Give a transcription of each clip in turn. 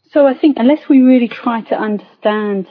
So I think unless we really try to understand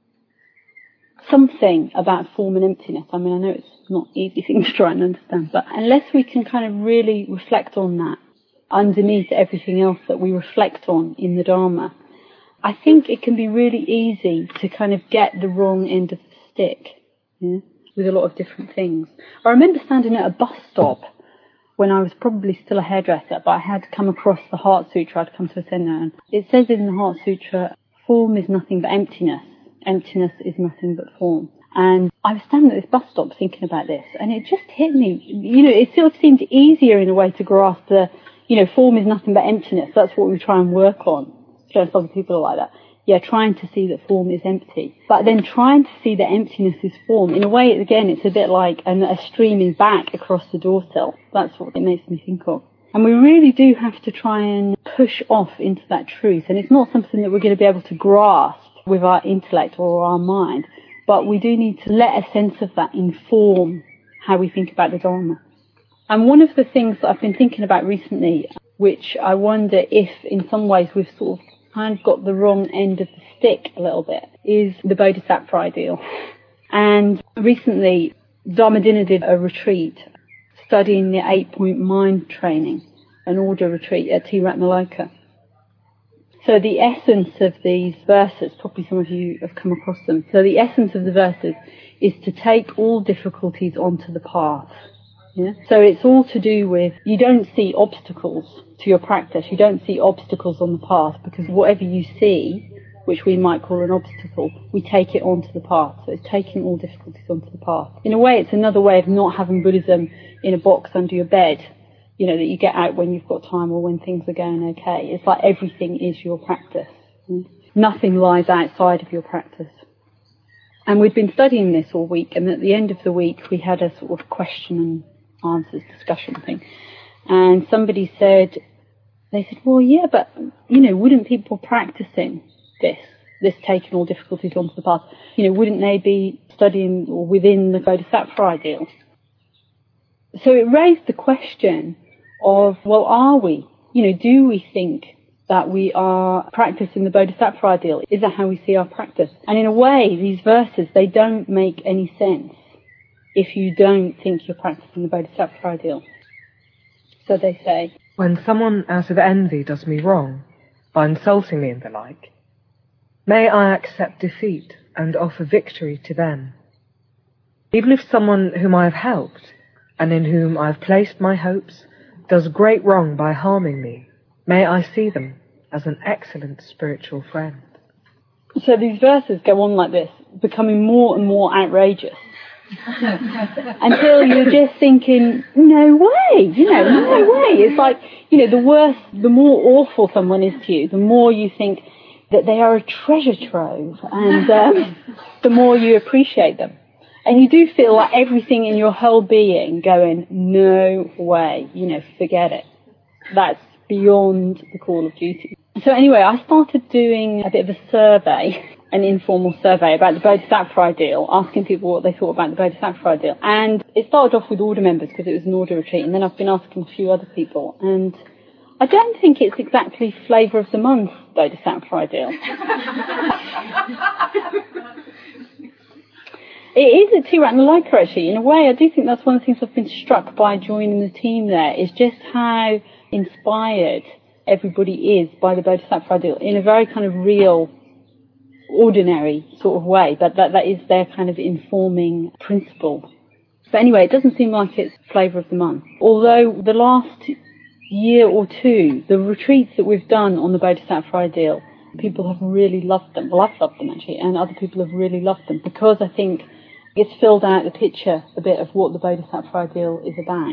something about form and emptiness, I mean, I know it's not an easy thing to try and understand, but unless we can kind of really reflect on that underneath everything else that we reflect on in the Dharma, I think it can be really easy to kind of get the wrong end of the stick, yeah, with a lot of different things. I remember standing at a bus stop when I was probably still a hairdresser, but I had come across the Heart Sutra. I'd come to a seminar, and it says in the Heart Sutra, form is nothing but emptiness. Emptiness is nothing but form. And I was standing at this bus stop thinking about this, and it just hit me. You know, it sort of seemed easier in a way to grasp the, you know, form is nothing but emptiness. That's what we try and work on. Most other people are like that. Yeah, trying to see that form is empty. But then trying to see that emptiness is form, in a way, again, it's a bit like a streaming back across the door sill. That's what it makes me think of. And we really do have to try and push off into that truth. And it's not something that we're going to be able to grasp with our intellect or our mind, but we do need to let a sense of that inform how we think about the Dharma. And one of the things that I've been thinking about recently, which I wonder if in some ways we've sort of kind of got the wrong end of the stick a little bit, is the Bodhisattva ideal. And recently, Dharmadina did a retreat studying the 8-point mind training, an order retreat at T. Ratnalika. So the essence of these verses, probably some of you have come across them, so the essence of the verses is to take all difficulties onto the path. Yeah? So it's all to do with, you don't see obstacles to your practice, you don't see obstacles on the path, because whatever you see, which we might call an obstacle, we take it onto the path. So it's taking all difficulties onto the path. In a way, it's another way of not having Buddhism in a box under your bed, you know, that you get out when you've got time or when things are going okay. It's like everything is your practice. Nothing lies outside of your practice. And we'd been studying this all week, and at the end of the week we had a sort of question and answers discussion thing. And somebody said, they said, well, yeah, but, you know, wouldn't people practicing this taking all difficulties onto the path, you know, wouldn't they be studying or within the Bodhisattva ideal? So it raised the question of, well, are we? You know, do we think that we are practicing the Bodhisattva ideal? Is that how we see our practice? And in a way, these verses, they don't make any sense if you don't think you're practicing the Bodhisattva ideal. So they say, when someone out of envy does me wrong, by insulting me and the like, may I accept defeat and offer victory to them. Even if someone whom I have helped, and in whom I have placed my hopes, does great wrong by harming me, may I see them as an excellent spiritual friend. So these verses go on like this, becoming more and more outrageous. Until you're just thinking, no way, you know, no way. It's like, you know, the worse, the more awful someone is to you, the more you think that they are a treasure trove, and the more you appreciate them. And you do feel like everything in your whole being going, no way, you know, forget it. That's beyond the call of duty. So anyway, I started doing a bit of a survey, an informal survey about the Bodhisattva ideal, asking people what they thought about the Bodhisattva ideal. And it started off with order members because it was an order retreat, and then I've been asking a few other people. And I don't think it's exactly flavour of the month, Bodhisattva ideal. It is at T. Ratnalika, actually. In a way, I do think that's one of the things I've been struck by joining the team there, is just how inspired everybody is by the Bodhisattva ideal in a very kind of real, ordinary sort of way, but that is their kind of informing principle. But anyway, it doesn't seem like it's flavour of the month. Although the last year or two, the retreats that we've done on the Bodhisattva ideal, people have really loved them. Well, I've loved them actually, and other people have really loved them, because I think it's filled out the picture a bit of what the Bodhisattva ideal is about.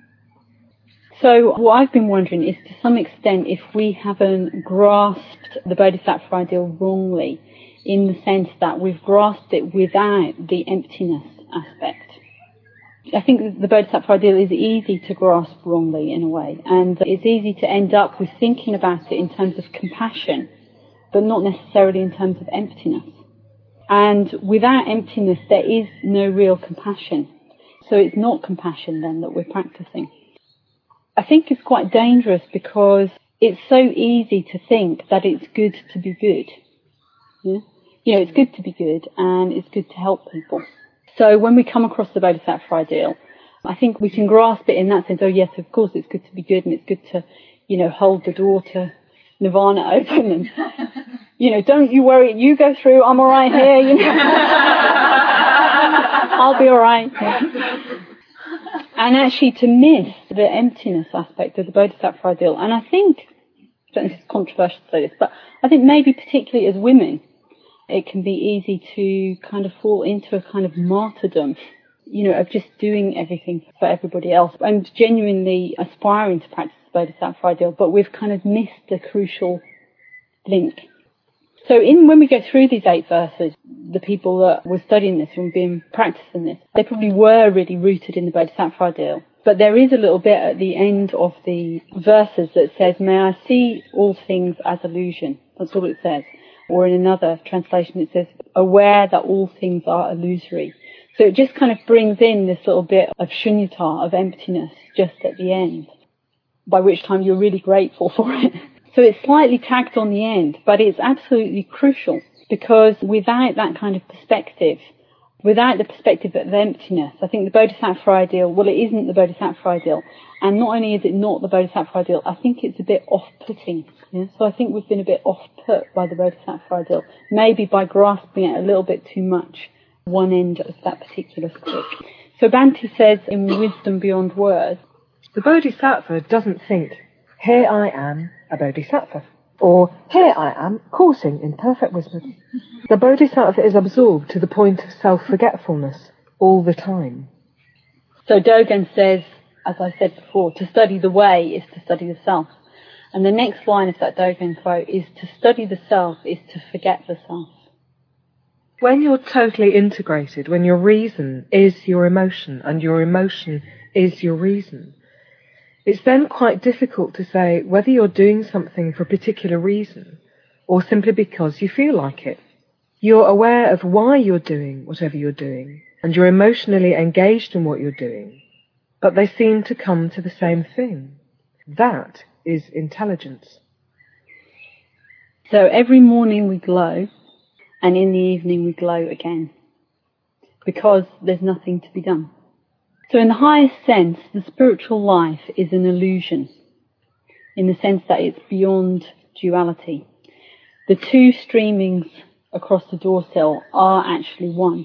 So what I've been wondering is, to some extent, if we haven't grasped the Bodhisattva ideal wrongly, in the sense that we've grasped it without the emptiness aspect. I think the Bodhisattva ideal is easy to grasp wrongly in a way, and it's easy to end up with thinking about it in terms of compassion, but not necessarily in terms of emptiness. And without emptiness, there is no real compassion. So it's not compassion then that we're practicing. I think it's quite dangerous, because it's so easy to think that it's good to be good. Yeah? You know, it's good to be good and it's good to help people. So when we come across the Bodhisattva ideal, I think we can grasp it in that sense. Oh yes, of course it's good to be good and it's good to, you know, hold the door to Nirvana open and, you know, don't you worry, you go through, I'm alright here, you know. I'll be alright. And actually to miss the emptiness aspect of the Bodhisattva ideal, and I think, I don't know if it's controversial to say this, but I think maybe particularly as women, it can be easy to kind of fall into a kind of martyrdom, you know, of just doing everything for everybody else and genuinely aspiring to practice the Bodhisattva ideal, but we've kind of missed the crucial link. So when we go through these 8 verses, the people that were studying this and been practicing this, they probably were really rooted in the Bodhisattva ideal. But there is a little bit at the end of the verses that says, may I see all things as illusion. That's all it says. Or in another translation it says, aware that all things are illusory. So it just kind of brings in this little bit of shunyata, of emptiness, just at the end, by which time you're really grateful for it. So it's slightly tagged on the end, but it's absolutely crucial, because without that kind of perspective, without the perspective of emptiness, I think the Bodhisattva ideal, well, it isn't the Bodhisattva ideal. And not only is it not the Bodhisattva ideal, I think it's a bit off-putting. Yeah? So I think we've been a bit off-put by the Bodhisattva ideal, maybe by grasping it a little bit too much, one end of that particular stick. So Bhante says in Wisdom Beyond Words, the Bodhisattva doesn't think, here I am, a Bodhisattva, or here I am, coursing in perfect wisdom. The Bodhisattva is absorbed to the point of self-forgetfulness all the time. So Dogen says, as I said before, to study the way is to study the self. And the next line of that Dogen quote is, to study the self is to forget the self. When you're totally integrated, when your reason is your emotion and your emotion is your reason, it's then quite difficult to say whether you're doing something for a particular reason or simply because you feel like it. You're aware of why you're doing whatever you're doing and you're emotionally engaged in what you're doing, but they seem to come to the same thing. That is intelligence. So every morning we glow, and in the evening we glow again, because there's nothing to be done. So in the highest sense, the spiritual life is an illusion, in the sense that it's beyond duality. The 2 streamings across the doorsill are actually one.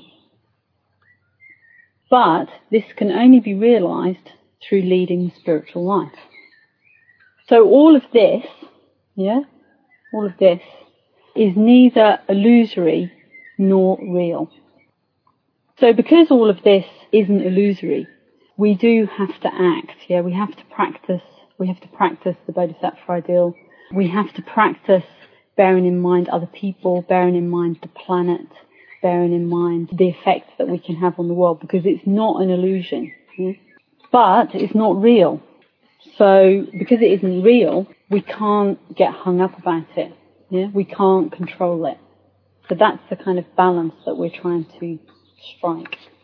But this can only be realised through leading the spiritual life. So all of this, all of this is neither illusory nor real. So because all of this isn't illusory, we do have to act, we have to practice the Bodhisattva ideal. We have to practice bearing in mind other people, bearing in mind the planet, bearing in mind the effect that we can have on the world, because it's not an illusion. But it's not real. So because it isn't real, we can't get hung up about it. We can't control it. So that's the kind of balance that we're trying to strike.